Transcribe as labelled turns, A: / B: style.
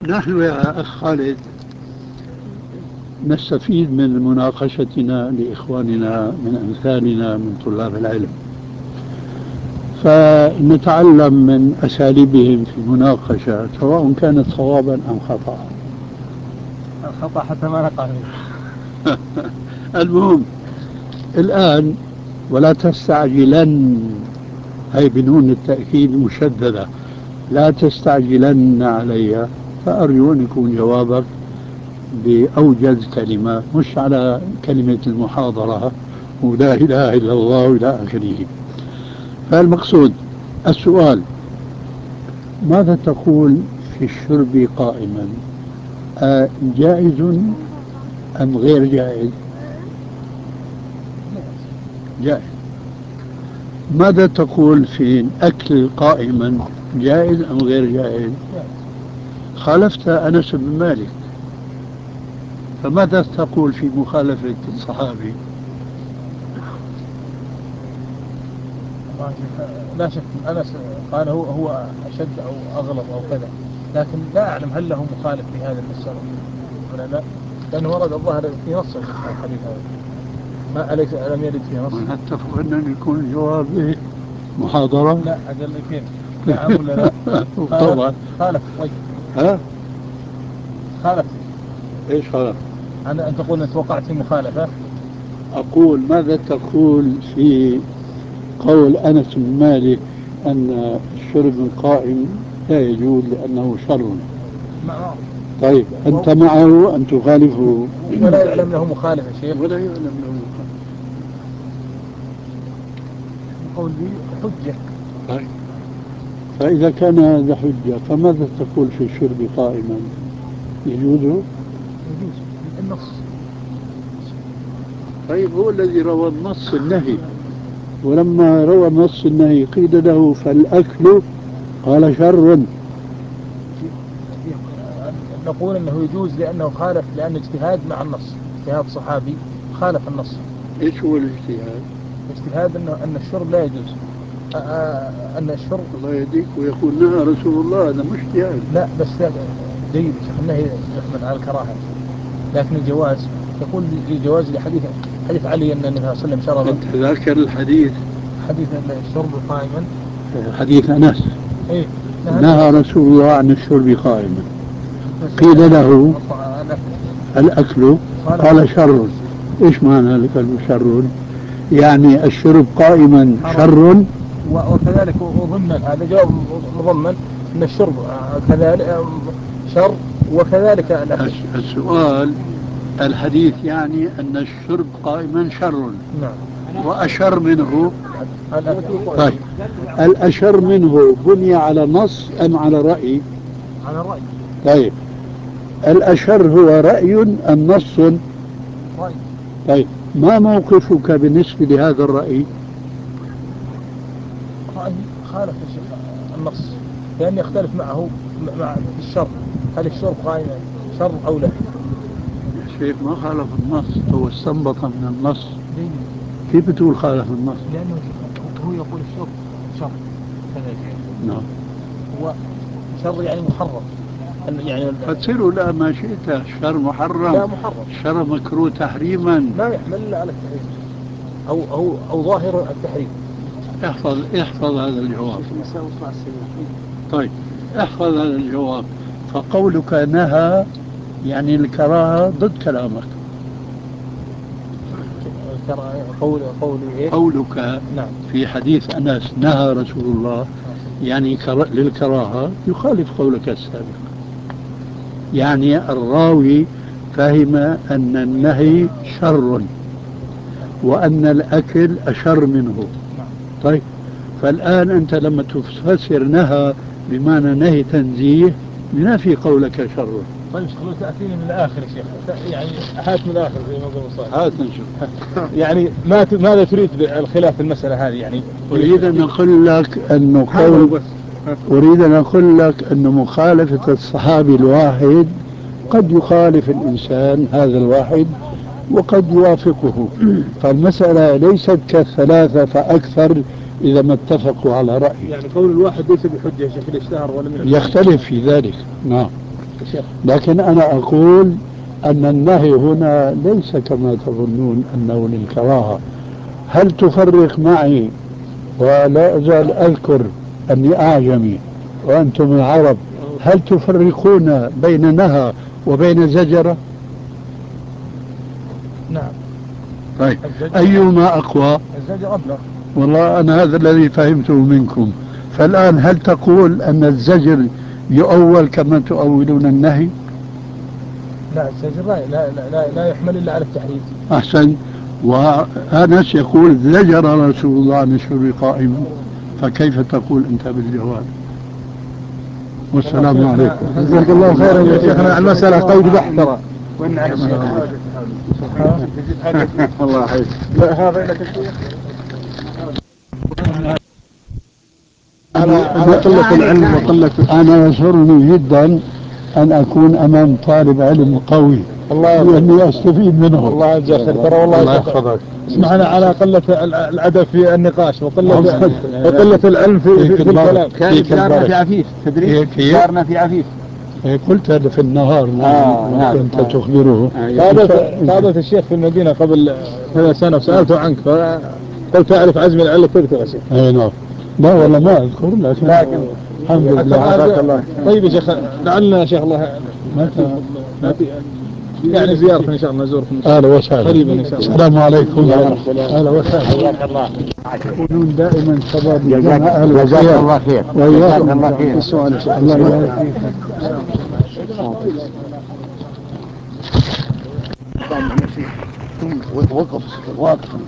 A: نحن يا أخ خالد نستفيد من مناقشتنا لإخواننا من أمثالنا من طلاب العلم، فنتعلم من أساليبهم في المناقشة سواء كانت صوابا أم خطأ.
B: الخطأ حتى ما نقع فيه.
A: المهم الآن ولا تستعجلن، هي بنون التأكيد مشددة، لا تستعجلن علي، فأرجو أن يكون جوابك بأوجز كلمة، مش على كلمة المحاضرة ولا إله إلا الله وإلى آخره. فالمقصود السؤال: ماذا تقول في الشرب قائما؟ جائز أم غير جائز؟ جائز. ماذا تقول في الأكل قائما؟ جائز أم غير جائز؟ خالفت أنس بن مالك، فماذا تقول في مخالفة الصحابي؟
B: لا شك أنس قال هو أشد أو أغلظ أو كذا، لكن لا أعلم هل له مخالف في هذا المسألة ولا لا، لأنه ورد الظاهر في نص الحديث هذا، ما أليس لم يرد في نص.
A: ونتفق أن يكون الجواب إيه؟ محاضرة؟
B: لا أقل كيف؟ نعم ولا لا؟
A: طبعا.
B: خالف. طيب
A: ها؟
B: خالف.
A: ايش خالف؟
B: أن تقول أنت وقعت في مخالفة.
A: أقول ماذا تقول في قول أنس بن مالك أن الشرب القائم لا يجوز لأنه شر؟
B: معه.
A: طيب أنت معه أن تخالفه؟
B: ولا يعلم له مخالف يا شيخ.
A: ولا يعلم له مخالف.
B: قول لي حجة.
A: طيب فإذا كان هذا حجة، فماذا تقول في الشرب قائما؟ يجوز؟
B: يجوز النص.
A: طيب هو الذي روى النص النهي، ولما روى نص النهي قيل له فالأكل، قال شر.
B: نقول انه يجوز لانه خالف، لان اجتهاد مع النص، اجتهاد صحابي خالف النص.
A: ايش هو الاجتهاد؟
B: اجتهاد انه ان الشرب لا يجوز. ان الشرب.
A: الله يهديك، ويقول نهى رسول الله، هذا مش اجتهاد.
B: لا بس جيد شيخ، النهي يحمل على الكراهه، لكن الجواز يقول الجواز حديث علي ان النبي صلى الله عليه وسلم شرب.
A: انت ذاكر الحديث؟
B: حديث الشرب قائما.
A: حديث انس.
B: ايه
A: نهى رسول الله عن الشرب قائما، قيل له الأكل، قال شر. إيش معنى الكلمة شر؟ يعني الشرب قائما شر.
B: وكذلك ضمن هذا جواب مضمن أن الشرب كذلك شر، وكذلك الأكل.
A: السؤال: الحديث يعني أن الشرب قائما شر.
B: نعم.
A: وأشر منه.
B: الأكل.
A: طيب الأشر منه بني على نص أم على رأي؟
B: على رأي.
A: طيب الأشر هو رأي أم نص؟
B: رأي.
A: طيب ما موقفك بالنسبة لهذا الرأي؟
B: رأي خالف الشيخ النص، لأني يختلف معه مع الشر، هل الشرب قائم شر أو لا؟
A: يا شيخ ما خالف النص، هو استنبط من النص.
B: جيد.
A: كيف بتقول خالف النص؟
B: لأنه هو يقول الشرب شر كذلك.
A: نعم.
B: هو شر يعني محرم، يعني
A: فتصيروا لا ما شئت، الشر محرم.
B: لا محرم.
A: الشر مكروه تحريما.
B: ما يحمل إلا على التحريم أو ظاهر التحريم.
A: احفظ هذا الجواب. طيب احفظ هذا الجواب. فقولك نهى يعني الكراهة ضد كلامك.
B: قولي إيه؟
A: قولك
B: نعم.
A: في حديث أنس نهى رسول الله يعني للكراهة يخالف قولك السابق. يعني الراوي فهم أن النهي شر وأن الأكل أشر منه. طيب فالآن أنت لما تفسر نهى بمعنى نهي تنزيه ينافي قولك شر.
B: طيب خلونا تأتيني من الآخر يا شيخ، يعني هات من الآخر زي ما قال صالح.
A: هات نشوف.
B: يعني ماذا تريد بالخلاف المسألة هذه يعني؟
A: أريد أن أقول لك أنه أريد أن أقول لك أن مخالفة الصحابي الواحد قد يخالف الإنسان هذا الواحد وقد يوافقه. فالمسألة ليست كالثلاثة فأكثر إذا ما اتفقوا على رأي.
B: يعني قول الواحد ليس بحجة يا شيخ، إذا اشتهر ولم يختلف.
A: يختلف في ذلك. نعم. لكن أنا أقول أن النهي هنا ليس كما تظنون أنه للكراهة. هل تفرق معي ولا أزال أذكر أني أعجمي وأنتم العرب، هل تفرقون بين نهى وبين زجرة؟
B: نعم.
A: طيب أيهما أقوى؟
B: الزجر أبلغ.
A: والله أنا هذا الذي فهمته منكم. فالآن هل تقول أن الزجر يؤول كما تؤولون النهي؟
B: لا، الزجر لا يحمل إلا على التحريم.
A: أحسن. وأنس يقول زجر رسول الله عن الشر قائما، فكيف تقول أنت بالجواب؟ والسلام عليكم.
B: جزاك الله خيرا يا شيخنا. المسألة قيد بحث ترى.
C: وين على الشيخ؟
B: الله يحييك. لا هذا لك الشيخ. على قلة العلم وقلة.
A: أنا يسرني جدا أن أكون أمام طالب علم قوي لأني أستفيد منه.
B: الله يجزاك خير ترى. والله
A: الله يحفظك.
B: اسمعنا على قلة الأدب في النقاش وقلة العلم في الكلام.
C: كان جارنا في عفيف، تدري؟ جارنا في عفيف.
A: قلت هذا في النهار. نعم. كنت تخبره.
B: قابلت الشيخ في المدينة قبل 3 سنة وسألته عنك، فقلت تعرف عزمي لعلك تذكر يا شيخ.
A: اي نعم. لا والله ما اذكر، لكن الحمد لله.
B: طيب يا شيخ، لعلنا يا شيخ الله نأتي يعني زيارة إن شاء الله نزوركم
A: اهلا وسهلا
B: قريبا إن شاء الله.
A: السلام عليكم. اهلا وسهلا.
C: حياك الله.
A: تكونون دائما سبب
C: جزاك الله خير. جزاك الله خير.
A: السؤال الله يبارك فيك.
C: وقف واقف.